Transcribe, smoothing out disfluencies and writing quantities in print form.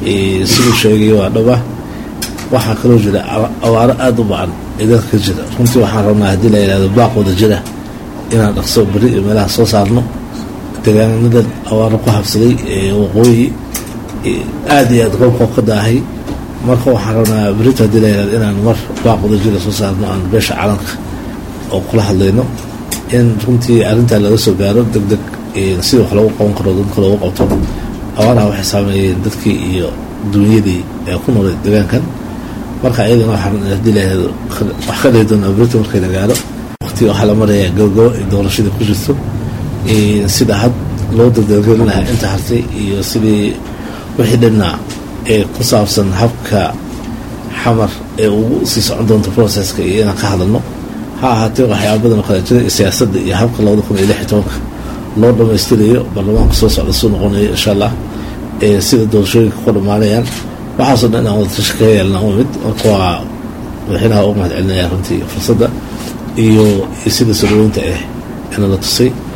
siduu sheegay waa dhaba waxaa kaloo jira awaaro aada u bacan ee dalka ka jira runtii waxaan rabnaa haddii la yidhahdo baaq wada jira inaan dhaqso beri iyo meelaha soo saarno deegaanadan awaaro ku habsaday waqooyi aada iyo aad goobkoo ka daahay marka waxaan rabnaa berito haddii la yidhahdo inaan mar baaq wada jira soo saarno aan beesha calanka oo kula hadlayno in runtii arrintaa laga soo gaaro deg deg sida wax loogu qaban karo dadka loogu qabto awaaraha waxay saameeyeen dadkii iyo duunyadii ee ku noolay deegaankan marka ayadana waxaan haddii la yidhahdo wax ka dhihi doonaa berito markay la gaaro waqti waxaa la marayaa gabagabo ay doorashadii ku jirto sida had loo dardargelin lahaa inta hartay iyo sidii wixii dhinaa ee ku saabsan habka xamar ee ugu sii socon doonto processka iyo inaan ka hadalno ha ahaatee waxyaabadan oo kale jira siyaasadda iyo habka 2016 loo dhammaystirayo baarlamaanka soo socda soo noqonayo insha allah sida doorashooyinka ku dhammaanayaan waxaasoo dhan inaan wada tashi ka yeelna mid marka waa madaxweynaha ugu mahad celinaya runtii fursadda iyo sida soo dhaweynta ina la tusay